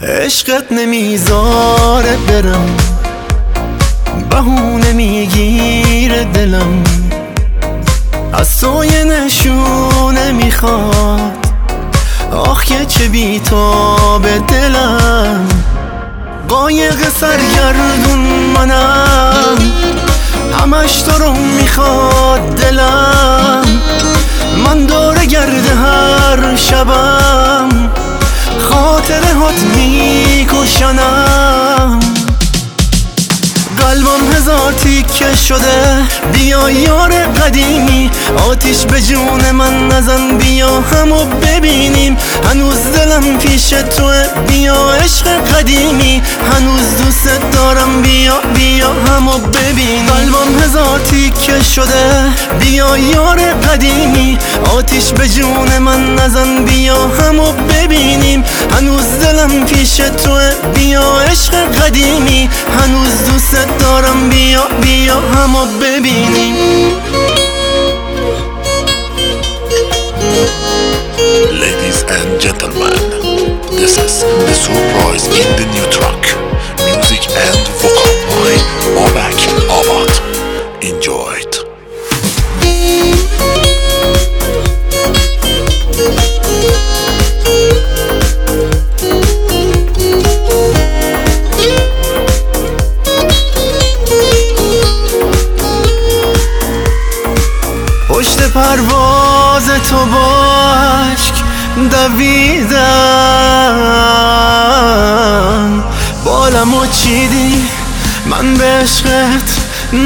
عشقت نمیذاره برم، بهونه میگیره دلم، از تو یه نشونه میخواد، آخ که چه بیتابه دلم. قایق سرگردون منم، همش تو رو میخواد دلم، من دور گرده هر شبم، خاطره هات میکشنم. قلبم هزار تیکه شده، بیا یار قدیمی، آتیش به جون من نزن، بیا همو ببینیم. هنوز دلم پیش توه، بیا عشق قدیمی، هنوز دوست دارم، بیا بیا همو ببینیم. قلبم هزار تیکه شده، بیا یار قدیمی، آتیش به جون من نزن، بیا همو ببینیم. هنوز دلم پیش توه، بیا عشق قدیمی، هنوز دوست دارم، بیا بیا همو ببینیم. Ladies and gentlemen, this is the surprise in the new track. Music and vocal by Babak Abad. Enjoy it. پشت پرواز تو با عشق دویدم، بالمو چیدی من به عشقت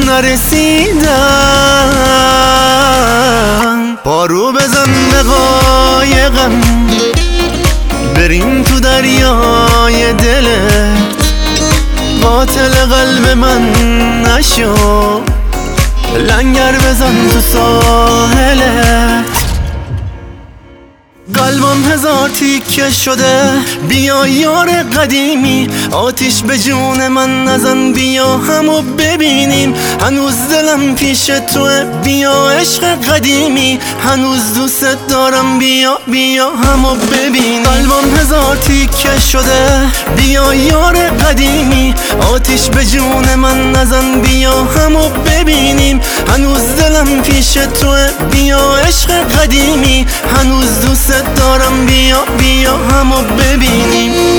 نرسیدم. پارو بزن به قایقم، بریم تو دریای دلت، قاتل قلب من نشو، لنگر بزن تو ساحلت. قلبم هزار تیکه شده، بیا یار قدیمی، آتیش به جون من نزن، بیا همو ببینیم. هنوز دلم پیش توه، بیا عشق قدیمی، هنوز دوست دارم، بیا بیا همو ببین. قلبم هزار تیکه شده، بیا یار قدیمی، آتیش به جون من نزن، بیا همو ببینیم. هنوز دلم پیش توه، بیا عشق قدیمی، هنوز دوست دارم، بیا بیا همو ببینیم.